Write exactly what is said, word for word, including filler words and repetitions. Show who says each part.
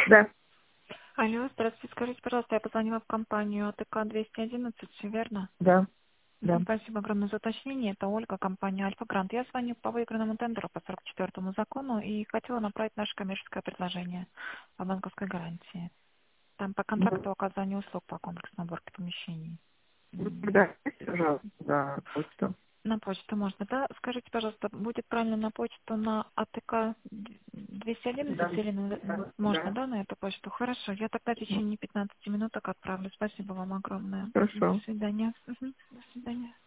Speaker 1: Да,
Speaker 2: Алло, здравствуйте. Скажите, пожалуйста, я позвонила в компанию АТК двести одиннадцать, все верно?
Speaker 1: да, да.
Speaker 2: Мгм, Спасибо огромное за уточнение. Это Ольга, компания Альфа Грант. Я звоню по выигранному тендеру по сорок четвёртому закону и хотела направить наше коммерческое предложение по банковской гарантии. Там по
Speaker 1: Ну,
Speaker 2: контракту оказания услуг по комплексной уборке помещений.
Speaker 1: ну,
Speaker 2: М,
Speaker 1: тогда, пожалуйста, да, почту.
Speaker 2: На почту можно, да? Скажите, пожалуйста, будет правильно на почту на АТК двести одиннадцать
Speaker 1: Да,
Speaker 2: или на-
Speaker 1: да,
Speaker 2: можно,
Speaker 1: да,
Speaker 2: да, на эту почту? Хорошо, я тогда в течение пятнадцати минуток отправлю. Спасибо вам огромное. До
Speaker 1: хорошо.
Speaker 2: свидания. Мгм, До свидания.